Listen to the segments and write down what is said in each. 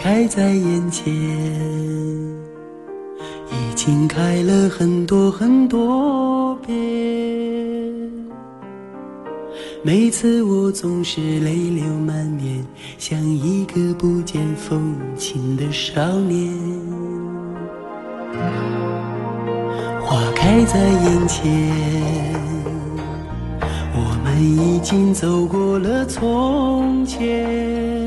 开在眼前，已经开了很多很多遍。每次我总是泪流满面，像一个不见风情的少年。花开在眼前，我们已经走过了从前。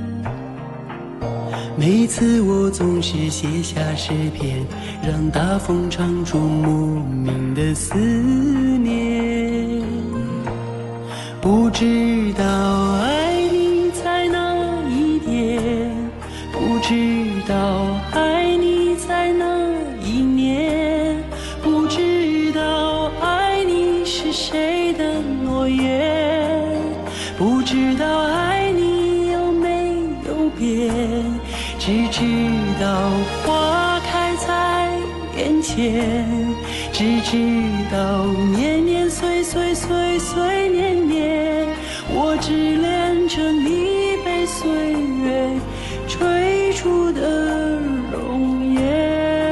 每次我总是写下诗篇，让大风唱出莫名的思念。不知道爱你在哪一点，不知道爱你在哪一年，不知道爱你是谁的诺言，不知道爱你有没有变，只知道花开在眼前，只知道年年岁岁岁岁年年，我只恋着你被岁月追逐的容颜。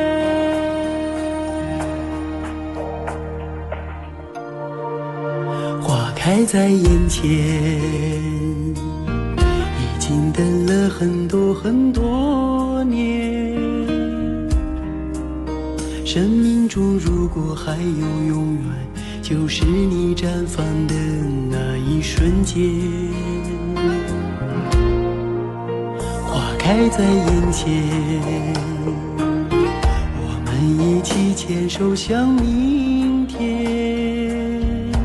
花开在眼前，已经等了很多很多年。生命中如果还有永远，就是你绽放的那一瞬间。花开在眼前，我们一起牵手向明天。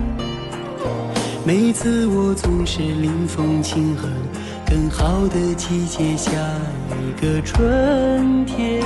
每次我总是临风轻哼，更好的季节，下一个春天。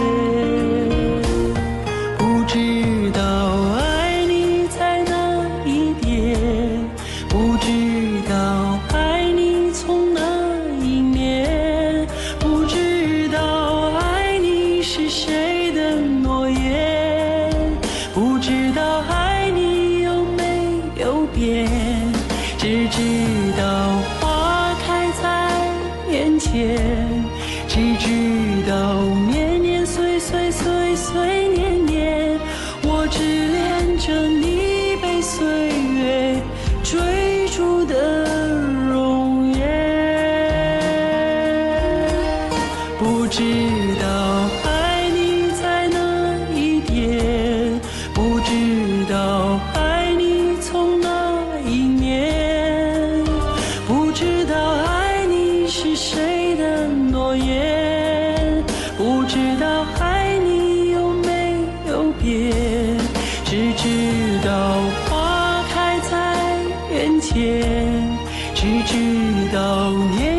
不知道爱你在哪一点，不知道爱你从哪一年，不知道爱你是谁的诺言，不知道爱你有没有变，只知道花开在眼前，只知道年年岁岁岁岁年年，我只恋着你被岁月追逐的容颜。不知道爱你在哪一点，不知道爱你从哪一年，不知道爱你是谁的诺言，不知道爱你有没有变，只知道花开在眼前，只知道年